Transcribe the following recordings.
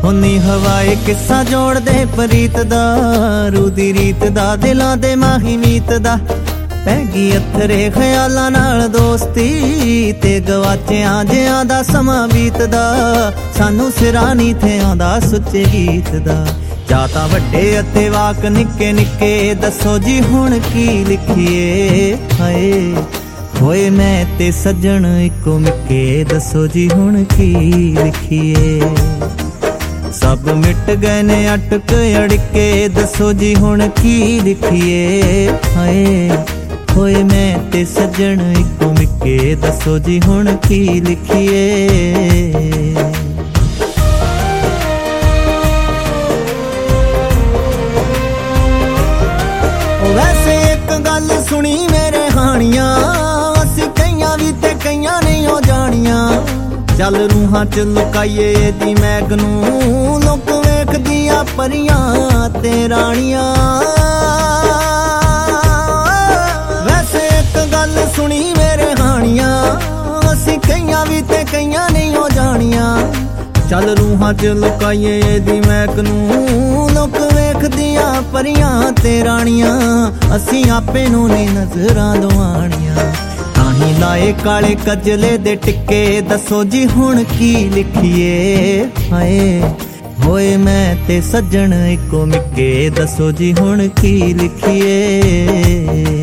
ਹੁੰਨੀ ਹਵਾਏ ਕਿੱਸਾ ਜੋੜਦੇ ਪ੍ਰੀਤ ਦਾ, ਰੂ ਦੀ ਰੀਤ ਦਾ, ਦਿਲਾਂ ਦੇ ਮਾਹੀ ਮੀਤ ਦਾ। ਪੈ ਗਈ ਅਥਰੇ ਖਿਆਲਾਂ ਨਾਲ ਦੋਸਤੀ, ਤੇ ਗਵਾਚਿਆਂ ਜਿਆਂ ਦਾ ਸਮਾਂ ਬੀਤਦਾ। ਸਾਨੂੰ ਸਿਰਾ ਨਹੀਂ ਥੇ ਆਉਂਦਾ ਸੁੱਚੇ ਗੀਤ ਦਾ। ਜਾਂ ਤਾਂ ਵੱਡੇ ਅਤੇ ਵਾਕ ਨਿੱਕੇ ਨਿੱਕੇ, ਦੱਸੋ ਜੀ ਹੁਣ ਕੀ ਲਿਖੀਏ। ਹਾਏ ਹੋਏ ਮੈਂ ਤੇ ਸੱਜਣ ਇੱਕੋ ਮਿੱਕੇ, ਦੱਸੋ ਜੀ ਹੁਣ ਕੀ ਲਿਖੀਏ। ਸਭ ਮਿਟ ਗਏ ਨੇ ਅਟਕ ਅੜਕੇ, ਦੱਸੋ ਜੀ ਹੁਣ ਕੀ ਲਿਖੀਏ। ਹਾਏ ਹੋਏ ਮੈਂ ਤੇ ਸੱਜਣ ਇੱਕੋ ਮਿੱਕੇ, ਦੱਸੋ ਜੀ ਹੁਣ ਕੀ ਲਿਖੀਏ। ਵੈਸੇ ਇੱਕ ਗੱਲ ਸੁਣੀ ਮੇਰੇ ਹਾਣੀਆਂ, ਅਸੀਂ ਕਈਆਂ ਵੀ ਤੇ ਕਈਆਂ ਨਹੀਂ ਹੋ ਜਾਣੀਆਂ। ਚੱਲ ਰੂਹਾਂ ਚ ਲੁਕਾਈਏ ਇਹਦੀ ਮੈਗ ਨੂੰ, ਲੋਕ ਵੇਖਦੀਆਂ ਪਰੀਆਂ ਤੇ ਰਾਣੀਆਂ। ਵੈਸੇ ਇੱਕ ਗੱਲ ਸੁਣੀ ਮੇਰੇ ਹਾਣੀਆਂ, ਅਸੀਂ ਕਈਆਂ ਵੀ ਤੇ ਕਈਆਂ ਨਹੀਂ ਹੋ ਜਾਣੀਆਂ। ਚੱਲ ਰੂਹਾਂ ਚ ਲੁਕਾਈਏ ਇਹਦੀ ਮੈਗ ਨੂੰ, ਲੋਕ ਵੇਖਦੀਆਂ ਪਰੀਆਂ ਤੇ ਰਾਣੀਆਂ। ਅਸੀਂ ਆਪੇ ਨੂੰ ਨੀ ਨਜ਼ਰਾਂ ਦਵਾਣੀਆਂ, ਤਾਹੀਂ ਲਾਏ ਕਾਲੇ ਕਜਲੇ ਦੇ ਟਿੱਕੇ, ਦੱਸੋ ਜੀ ਹੁਣ ਕੀ ਲਿਖੀਏ। ਹਾਏ ਹੋਏ ਮੈਂ ਤੇ ਸੱਜਣ ਇੱਕੋ ਮਿੱਕੇ, ਦੱਸੋ ਜੀ ਹੁਣ ਕੀ ਲਿਖੀਏ।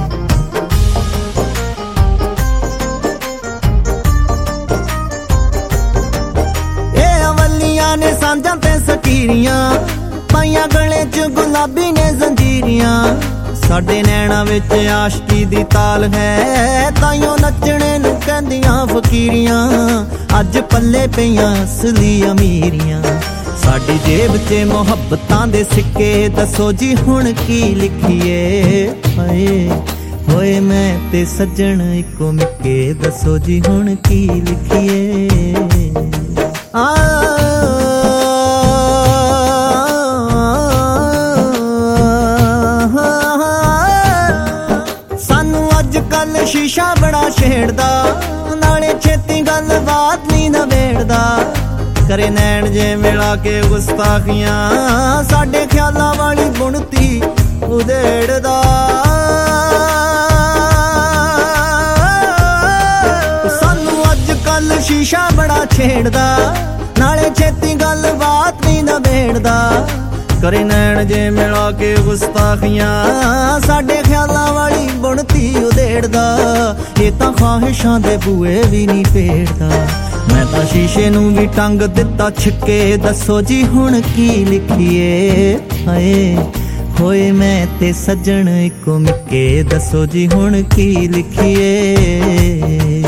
ਇਹ ਅਵਲੀਆਂ ਨੇ ਸਾਂਝਾਂ ਤੇ ਸਕੀਰੀਆਂ, ਪਾਈਆਂ ਗਲੇ ਚ ਗੁਲਾਬੀ ਨੇ ਜ਼ੰਜੀਰੀਆਂ। ਸਾਡੇ ਨੈਣਾ ਵਿੱਚ ਆਸ਼ਕੀ ਦੀ ਤਾਲ ਹੈ, ਤਾਈਓ ਨੱਚਣੇ ਨੂੰ ਕਹਿੰਦੀਆਂ ਫਕੀਰੀਆਂ। ਅੱਜ ਪੱਲੇ ਪਈਆਂ ਅਸਲੀ ਅਮੀਰੀਆਂ, ਸਾਡੀ ਜੇਬ 'ਚ ਮੁਹੱਬਤਾਂ ਦੇ ਸਿੱਕੇ, ਦੱਸੋ ਜੀ ਹੁਣ ਕੀ ਲਿਖੀਏ। ਹਾਏ ਹੋਏ ਮੈਂ ਤੇ ਸੱਜਣ ਇੱਕੋ ਮਿੱਕੇ, ਦੱਸੋ ਜੀ ਹੁਣ ਕੀ ਲਿਖੀਏ। ਸ਼ੀਸ਼ਾ ਬੜਾ ਛੇੜਦਾ, ਨਾਲੇ ਛੇਤੀ ਗੱਲ ਬਾਤ ਨਹੀਂ ਨਵੇੜਦਾ। ਕਰੇ ਨੈਣ ਜੇ ਮਿਲਾ ਕੇ ਗੁਸਤਾਖੀਆਂ, ਸਾਡੇ ਖਿਆਲਾਂ ਵਾਲੀ ਬੁਣਤੀ ਉਧੇੜਦਾ। ਸਾਨੂੰ ਅੱਜ ਕੱਲ ਸ਼ੀਸ਼ਾ ਬੜਾ ਛੇੜਦਾ, ਨਾਲੇ ਛੇਤੀ ਗੱਲ ਬਾਤ ਨਹੀਂ ਨਵੇੜਦਾ। ਕਰੇ ਨੈਣ ਜੇ ਮਿਲਾ ਕੇ ਗੁਸਤਾਖੀਆਂ, ਸਾਡੇ ਖਿਆਲਾਂ ਵਾਲੀ ਬੁਣਤੀ ਉਧੇੜਦਾ। ਇਹ ਤਾਂ ਖਾਹਿਸ਼ਾਂ ਦੇ ਬੂਏ ਵੀ ਨਹੀਂ ਪੇੜਦਾ। ਮੈਂ ਤਾਂ ਸ਼ੀਸ਼ੇ ਨੂੰ ਵੀ ਟੰਗ ਦਿੱਤਾ ਛਿੱਕੇ, ਦੱਸੋ ਜੀ ਹੁਣ ਕੀ ਲਿਖੀਏ। ਹਾਏ ਹੋਏ ਮੈਂ ਤੇ ਸੱਜਣ ਇੱਕੋ ਮਿੱਕੇ, ਦੱਸੋ ਜੀ ਹੁਣ ਕੀ ਲਿਖੀਏ।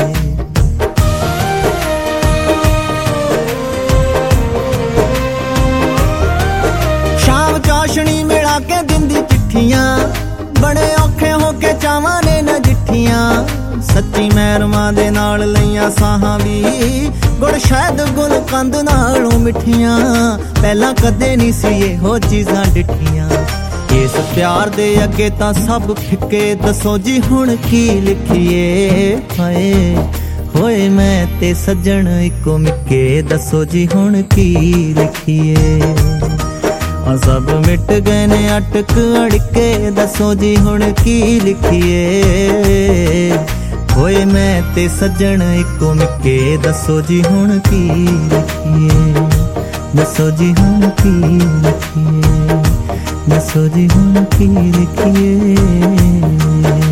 ਚਾਸ਼ਣੀ ਮਿਲਾ ਕੇ ਦਿੰਦੀ ਚਿੱਠੀਆਂ, ਬੜੇ ਔਖੇ ਹੋ ਕੇ ਚਾਵਾਂ ਨੇ ਨਜਿੱਠੀਆਂ। ਸੱਚੀ ਮਹਿਰਮਾਂ ਦੇ ਨਾਲ ਲਈਆਂ ਸਾਹਾਂ ਵੀ, ਗੁੜ ਸ਼ਾਇਦ ਗੁਲ ਕੰਦ ਨਾਲੋਂ ਮਿੱਠੀਆਂ। ਪਹਿਲਾਂ ਕਦੇ ਨਹੀਂ ਸੀ ਇਹੋ ਚੀਜ਼ਾਂ ਡਿੱਠੀਆਂ, ਇਸ ਪਿਆਰ ਦੇ ਅੱਗੇ ਤਾਂ ਸਭ ਫਿੱਕੇ, ਦੱਸੋ ਜੀ ਹੁਣ ਕੀ ਲਿਖੀਏ। ਹਾਏ ਹੋਏ ਮੈਂ ਤੇ ਸੱਜਣ ਇੱਕੋ ਮਿੱਕੇ, ਦੱਸੋ ਜੀ ਹੁਣ ਕੀ ਲਿਖੀਏ। ਸਭ ਮਿਟ ਗਏ ਨੇ ਅਟਕ ਅੜਕੇ, ਦੱਸੋ ਜੀ ਹੁਣ ਕੀ ਲਿਖੀਏ। ਹੋਏ ਮੈਂ ਤੇ ਸੱਜਣ ਇੱਕੋ ਮਿੱਕੇ, ਦੱਸੋ ਜੀ ਹੁਣ ਕੀ ਲਿਖੀਏ। ਦੱਸੋ ਜੀ ਹੁਣ ਕੀ ਲਿਖੀਏ, ਦੱਸੋ ਜੀ ਹੁਣ ਕੀ ਲਿਖੀਏ।